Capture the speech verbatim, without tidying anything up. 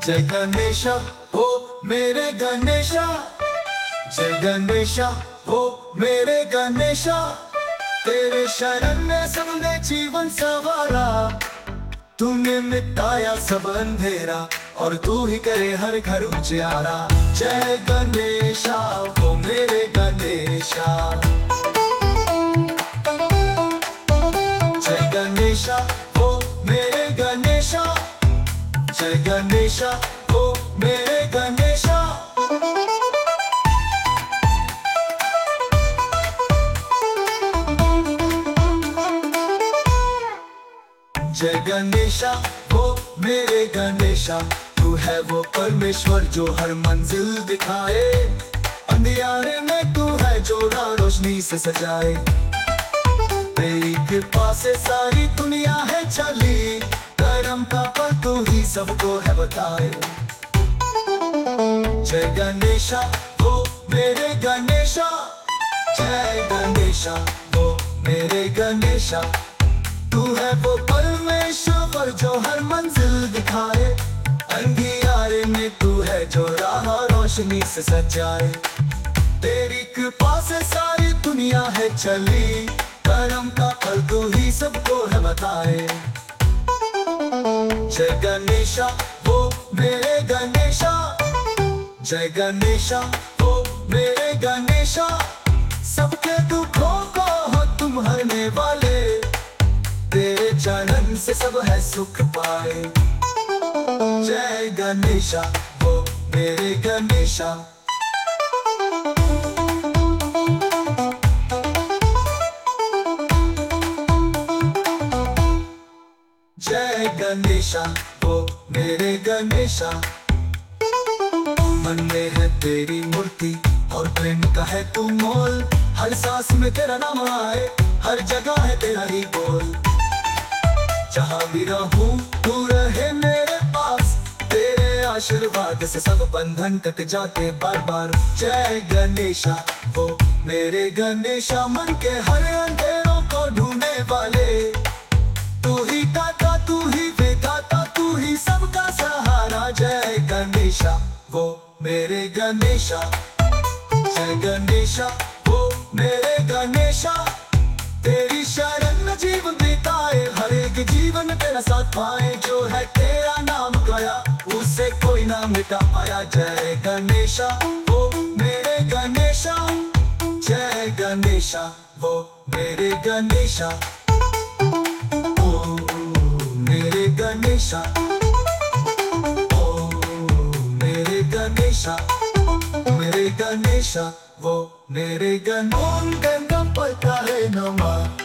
जय गणेशा हो मेरे गणेशा, जय गणेशा हो मेरे गणेशा। तेरे शरण में सबने जीवन संवारा, तूने मिटाया सब अंधेरा और तू ही करे हर घर उजियारा। जय गणेशा हो मेरे गणेशा, जय गणेशा हो मेरे गणेशा, जय गणेशा हो मेरे गणेशा। जय गणेशा हो मेरे गणेशा, तू है वो परमेश्वर जो हर मंजिल दिखाए। अंधियारे में तू है जो राह रोशनी से सजाए। तेरी कृपा से सारी दुनिया है चली, करम का फल तू ही सबको है बताए। जय गणेशा हो मेरे गणेशा, जय गणेशा हो मेरे गणेशा। तू है वो परमेश्वर जो हर मंजिल दिखाए। अंधियारे में तू है जो राह रोशनी से सजाए। तेरी कृपा से सारी दुनिया है चली, करम का फल तू ही सबको है बताए। जय गणेशा हो मेरे गणेशा, जय गणेशा हो मेरे गणेशा। सबके दुखों को हो तुम हरने वाले, तेरे चरण से सब है सुख पाए। जय गणेशा हो मेरे गणेशा। जय गणेशा हो मेरे गणेशा। मन में है तेरी मूर्ति और प्रेम का है तू मोल। हर सांस में तेरा नाम आए, हर जगह है तेरा ही बोल। जहाँ भी रहूं तू रहे मेरे पास, तेरे आशीर्वाद से सब बंधन कट जाते बार बार। जय गणेशा हो मेरे गणेशा, मन के हर अंधेरों को ढूंढने वाले। तू ही दाता तू ही विधाता, तू ही सबका सहारा। जय गणेशा हो मेरे गणेशा, जय गणेशा हो मेरे गणेशा। तेरी शरण में जीवन बिताए, हर एक जीवन तेरा साथ पाए। जो है तेरा नाम गया उसे कोई ना मिटा पाया। जय गणेशा हो मेरे गणेशा, जय गणेशा हो मेरे गणेशा। ओ मेरे गणेशा, ओ मेरे गणेशा, मेरे गणेशा वो मेरे गण। ओम गंगम पता है नमा,